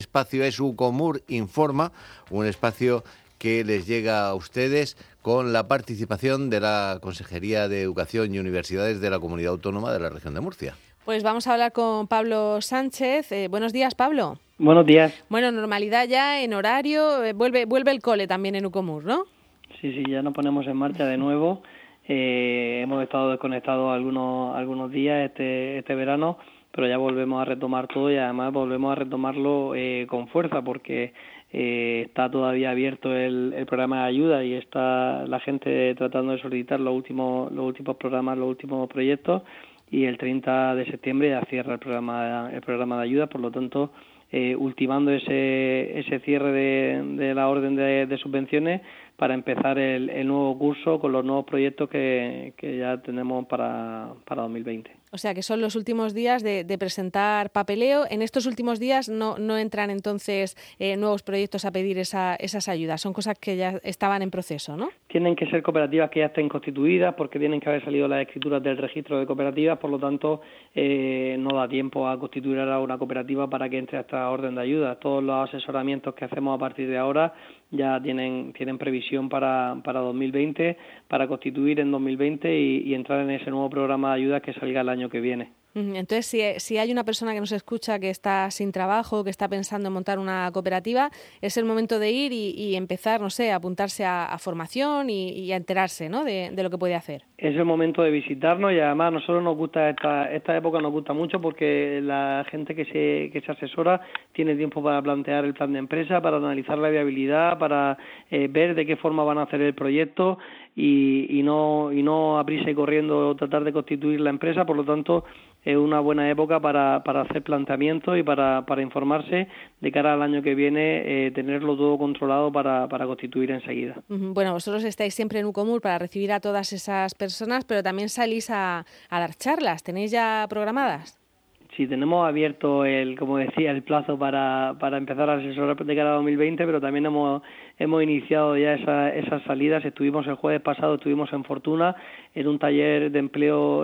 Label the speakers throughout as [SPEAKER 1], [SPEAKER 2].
[SPEAKER 1] Espacio es Ucomur Informa, un espacio que les llega a ustedes con la participación de la Consejería de Educación y Universidades de la Comunidad Autónoma de la Región de Murcia.
[SPEAKER 2] Pues vamos a hablar con Pablo Sánchez. Buenos días, Pablo.
[SPEAKER 3] Buenos días.
[SPEAKER 2] Bueno, normalidad ya en horario, vuelve el cole también en Ucomur, ¿no?
[SPEAKER 3] Sí, ya nos ponemos en marcha de nuevo. Hemos estado desconectados algunos días este verano, pero ya volvemos a retomar todo y además volvemos a retomarlo con fuerza porque está todavía abierto el programa de ayuda y está la gente tratando de solicitar los últimos programas, los últimos proyectos, y el 30 de septiembre ya cierra el programa de ayuda. Por lo tanto, ultimando ese cierre de la orden de subvenciones para empezar el nuevo curso con los nuevos proyectos que ya tenemos para 2020.
[SPEAKER 2] O sea, que son los últimos días de presentar papeleo. En estos últimos días no entran entonces nuevos proyectos a pedir esas ayudas. Son cosas que ya estaban en proceso, ¿no?
[SPEAKER 3] Tienen que ser cooperativas que ya estén constituidas porque tienen que haber salido las escrituras del registro de cooperativas. Por lo tanto, no da tiempo a constituir ahora una cooperativa para que entre a esta orden de ayuda. Todos los asesoramientos que hacemos a partir de ahora ya tienen previsión para 2020, para constituir en 2020 y entrar en ese nuevo programa de ayudas que salga el año que viene.
[SPEAKER 2] Entonces, si hay una persona que nos escucha que está sin trabajo, que está pensando en montar una cooperativa, es el momento de ir y empezar, no sé, a apuntarse a formación y a enterarse, ¿no?, de lo que puede hacer.
[SPEAKER 3] Es el momento de visitarnos y además a nosotros nos gusta esta época, nos gusta mucho porque la gente que se asesora tiene tiempo para plantear el plan de empresa, para analizar la viabilidad, para ver de qué forma van a hacer el proyecto y no a prisa y corriendo tratar de constituir la empresa. Por lo tanto, es una buena época para hacer planteamientos y para informarse de cara al año que viene, tenerlo todo controlado para constituir enseguida.
[SPEAKER 2] Bueno, vosotros estáis siempre en Ucomur para recibir a todas esas personas, pero también salís a dar charlas. ¿Tenéis ya programadas?
[SPEAKER 3] Sí, tenemos abierto el plazo para empezar a asesorar de cara a 2020, pero también hemos iniciado ya esas salidas. El jueves pasado estuvimos en Fortuna en un taller de empleo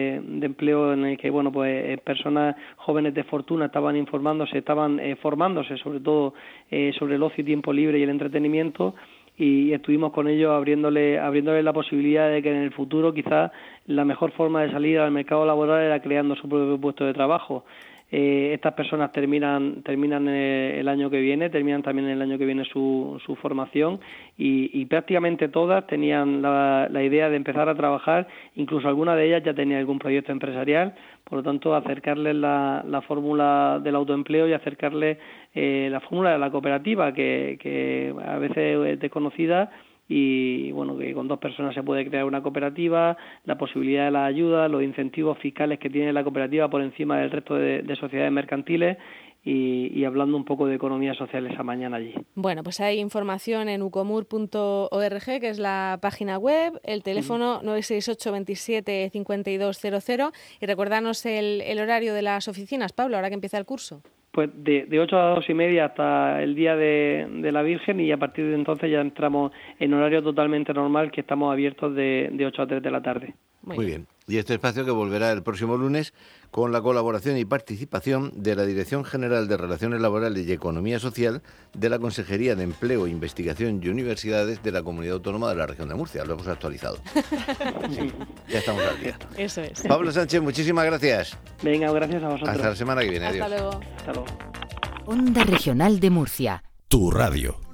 [SPEAKER 3] en el que personas jóvenes de Fortuna estaban formándose sobre todo sobre el ocio y tiempo libre y el entretenimiento. Y estuvimos con ellos abriéndole la posibilidad de que en el futuro quizás la mejor forma de salir al mercado laboral era creando su propio puesto de trabajo. Estas personas terminan el año que viene, terminan también el año que viene su formación y prácticamente todas tenían la idea de empezar a trabajar, incluso alguna de ellas ya tenía algún proyecto empresarial. Por lo tanto, acercarles la fórmula del autoempleo y acercarles la fórmula de la cooperativa, que a veces es desconocida, y que con 2 personas se puede crear una cooperativa, la posibilidad de la ayuda, los incentivos fiscales que tiene la cooperativa por encima del resto de sociedades mercantiles. Y hablando un poco de economía social esa mañana allí.
[SPEAKER 2] Bueno, pues hay información en ucomur.org, que es la página web, el teléfono 968 27 5200, y recuérdanos el horario de las oficinas, Pablo, ahora que empieza el curso.
[SPEAKER 3] Pues de 8 a 2:30 hasta el día de la Virgen, y a partir de entonces ya entramos en horario totalmente normal, que estamos abiertos de 8 a 3 de la tarde.
[SPEAKER 1] Muy bien. Y este espacio que volverá el próximo lunes con la colaboración y participación de la Dirección General de Relaciones Laborales y Economía Social de la Consejería de Empleo, Investigación y Universidades de la Comunidad Autónoma de la Región de Murcia. Lo hemos actualizado. Sí, ya estamos al día.
[SPEAKER 2] Eso es.
[SPEAKER 1] Pablo Sánchez, muchísimas gracias.
[SPEAKER 3] Venga, gracias a vosotros.
[SPEAKER 1] Hasta la semana que viene. Adiós.
[SPEAKER 2] Hasta luego.
[SPEAKER 3] Hasta luego.
[SPEAKER 4] Onda Regional de Murcia.
[SPEAKER 5] Tu radio.